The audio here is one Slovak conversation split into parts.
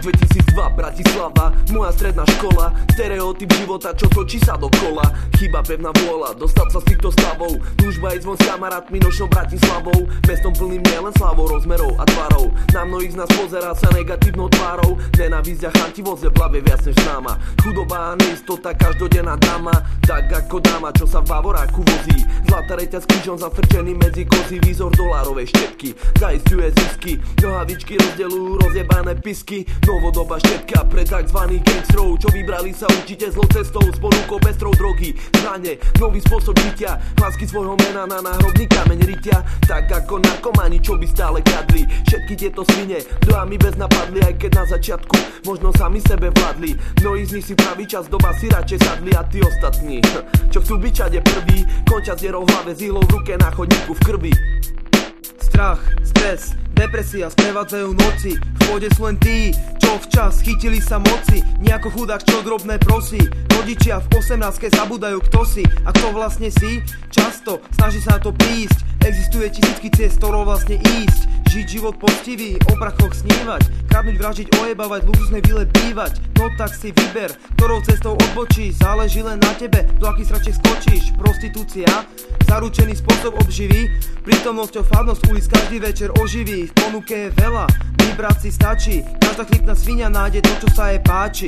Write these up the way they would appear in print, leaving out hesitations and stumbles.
2002 Bratislava, moja stredná škola, stereotyp života, čo točí sa dokola. Chyba pevná vôľa, dostať sa z týchto stavov, túžba ísť von s kamarátmi nočnou Bratislavou, mestom plným nielen slávou, rozmerov a tvarov. Na mnohých z nás pozerá sa negatívnou tvárou, nenávisť a chantivosť je v hlave viac než známa. Chudoba a neistota, každodenná dáma, tak ako dáma, čo sa v bavoráku vozí. Zlatá reťaz s krížom zafrčený medzi kozy, výzor dolárovej štepky zaisťuje zisky, nohavičky rozdeľujú rozjebané pisky. Novodoba štetka pre takzvaných gangstrov, čo vybrali sa určite zlou cestou, s ponukou pestrou drogy, zbrane, nový spôsob žitia, hlásky svojho mena na náhrobný kameň rytia. Tak ako narkomani, čo by stále kradli, všetky tieto svine dojami bez napadli, aj keď na začiatku možno sami sebe vládli. Mnohí z nich si pravý čas doba si radšej sadli, a tí ostatní, čo chcú byť čade prvý, končia s dierou v hlave, s ihlou v ruke, na chodníku v krvi. Strach, stres, depresia sprevádzajú noci. V pôde sú len tí, čo včas chytili sa moci. Nejako chudák, čo drobné prosí. Rodičia v 18-ke zabúdajú, kto si a kto vlastne si. Často snaží sa na to prísť. Existuje tisícky ciest, ktorou vlastne ísť. Žiť život poctivý, o prachoch snívať, kradnúť, vražiť, ojebávať, luxusnej vile bývať. No tak si vyber, ktorou cestou odbočíš. Záleží len na tebe, do akých sračiek skočíš. Prostitúcia, zaručený spôsob obživy, prítomnosťou fádnosť ulic každý večer oživí. V ponuke je veľa, vybrať si stačí, každá chlipná svinia nájde to, čo sa jej páči.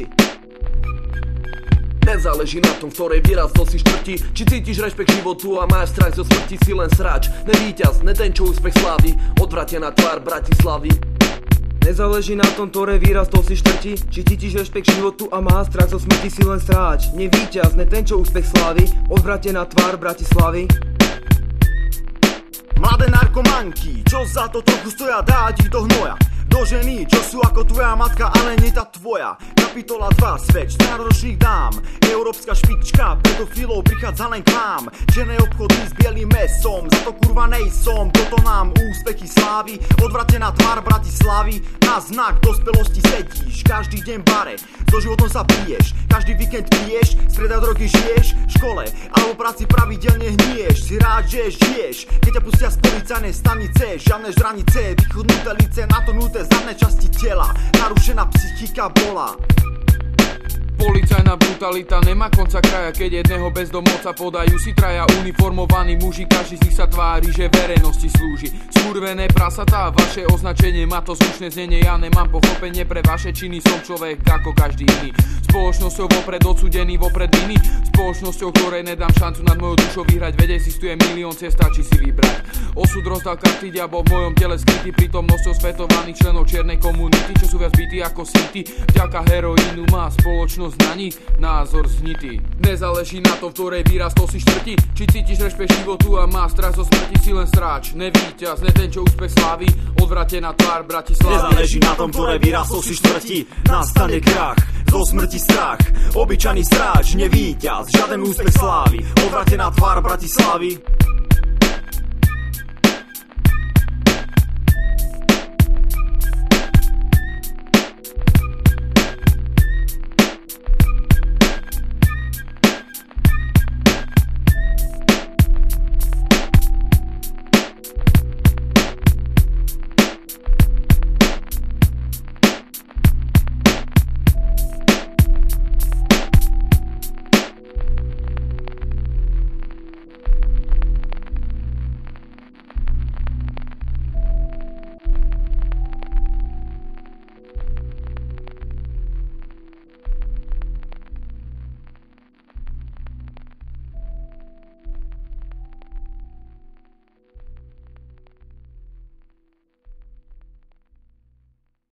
Nezáleží na tom, v ktorej vyrastol si štvrti, či cítiš rešpekt životu a máš strach zo smrti, si len sráč. Nevíťaz, ne ten, čo úspech slávi, odvratená tvár Bratislavy. Nezáleží na tom, ktoré vyrastol si štvrti, či cítiš rešpekt životu a máš strach zo smrti, si len sráč. Nevíťaz, ne ten, čo úspech slávi, odvratená tvár Bratislavy. Mladé narkomanky, čo za to trochu stoja, dať ich do hnoja. Do ženy, čo sú ako tvoja matka, ale nie tá tvoja. Kapitola 2, svet 14-ročných dám, európska špička pedofilov prichádza len k vám. Černé obchody s bielým mesom, za to kurva nejsom, toto nám úspechy slávy. Odvratená tvár Bratislavy, na znak dospelosti sedíš, každý deň bare, so životom sa piješ, každý víkend piješ, streda drogy žiješ, v škole alebo práci pravidelne hnieš, si rád, že žiješ, keď ťa pustia z policajnej stanice, žiadne žranice, vychudnuté lice, natonuté zadné časti tela, narušená psychika bola. Policajná brutalita nemá konca kraja, keď jedného bezdomovca podajú si traja uniformovaní muži, každý z nich sa tvári, že verejnosti slúži. Skurvené prasatá, vaše označenie má to zvučné znenie, ja nemám pochopenie pre vaše činy, som človek ako každý iný. Spoločnosťou vopred odsúdený, vopred viny, spoločnosťou, ktorej nedám šancu nad mojou dušou vyhrať, veď existuje milión ciest, stačí si vybrať. Osud rozdal karty, diabol v mojom tele skrytý, prítomnosťou svetovaných členov čiernej komunity, čo sú viac bytí ako síty, vďaka heroínu má spoločnosť na nich názor znitý. Nezáleží na to, v ktorej vyrastol si štvrti, či cítiš rešpekt životu a má strach zo smrti, si len sráč. Nevíťaz, ne ten, čo úspech slávi, odvratená tvár Bratislavy. Nezáleží na tom, v ktorej vyrastol si štvrti, nastane krach, zo smrti strach, obyčajný sráč, nevíťaz, žiaden úspech slávy, odvratená tvár Bratislavy.